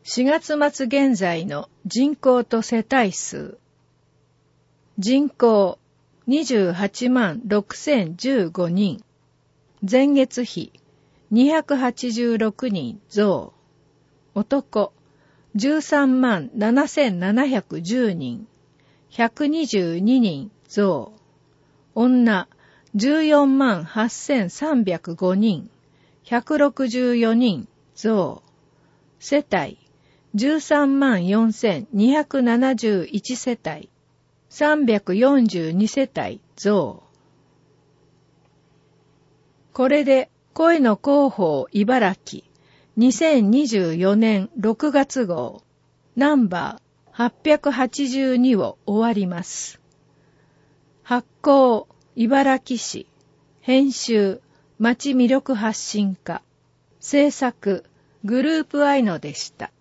4月末現在の人口と世帯数。人口286,015人。前月比286人増。男137,710人。122人増。女148,305人。164人増。世帯134,271世帯。342世帯増。これで声の広報茨城2024年6月号ナンバー882を終わります。発行茨城市、編集町魅力発信課、制作グループアイノでした。